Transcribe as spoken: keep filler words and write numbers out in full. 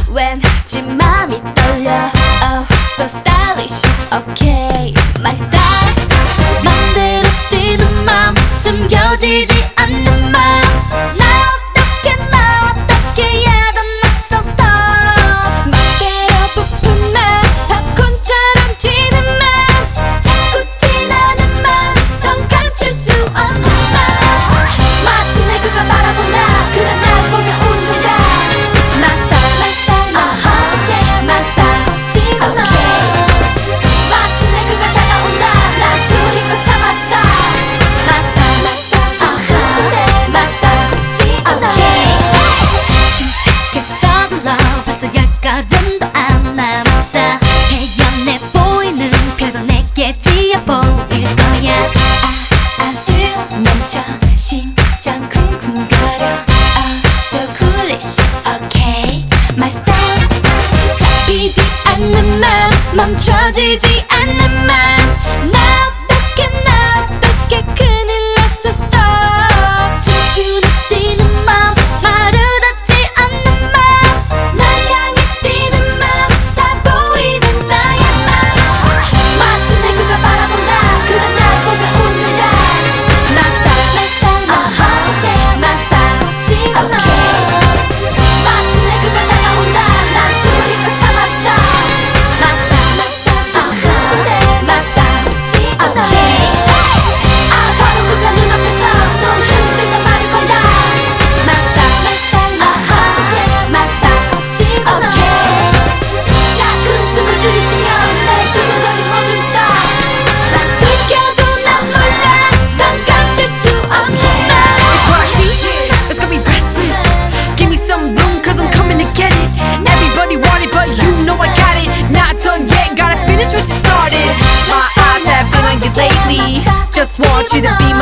왠지 맘이 떨려. Oh, so stylish, okay, my style. 맘대로 뛰는 맘, 숨겨지지 않는 맘. 나 어떻게 나 어떻게 yeah, 넌 not so stop. 멋대로 부푼 맘, 팝콘처럼 튀는 맘. 자꾸 티나는 맘, 넌 감출 수 없는 맘. 마침내 그가 바라본다, 그가 날 보며 웃는다. My style, my style, uh-huh, yeah, my style, 튀는 너. 마침내 그가 다가온다, 난 숨이 꽉 참았어. My style, my style, uh-huh, my style, 튀는 너. 침착해 서둘러, 벌써 약걸음도 안 남았어. 태연해 보이는 표정 내게 지어 보일 거야. 아, 아주 넘쳐 심장 쿵쿵거려. Oh, so coolish, okay, my style. 잡히지 않는 맘, 멈춰지지 않는 맘. 나 어떻게 나 어떻게 큰일 났어 stop. 춤추는 뛰는 맘, 말을 하지 않는 맘. 날 향해 뛰는 맘, 다 보이는 나의 맘. 마침내 그가 바라본다, 그가 날 보며 웃는다. My style, my style, uh-huh, yeah, my style, 뛰는 너. 마침내 그가 다가온다, 난 숨이 꽉 참았어. My style, my style, uh-huh, my style, 뛰는 너. 아, 바로 그가 눈앞에서 손 흔들며 말을 건다. My style, my style, uh-huh, yeah, my style, 뛰는 너. 자, 큰 숨을 들이쉬며 내 두근거림 모두 stop. 난 들켜도 난 몰라, 넌 감출 수 없는 맘. It's what I see, it's gonna be breathless. Give me some room cause I'm coming to get it. Everybody want it but you know I got it. Not done yet, gotta finish what you started. My eyes have been on you lately. Just want you to be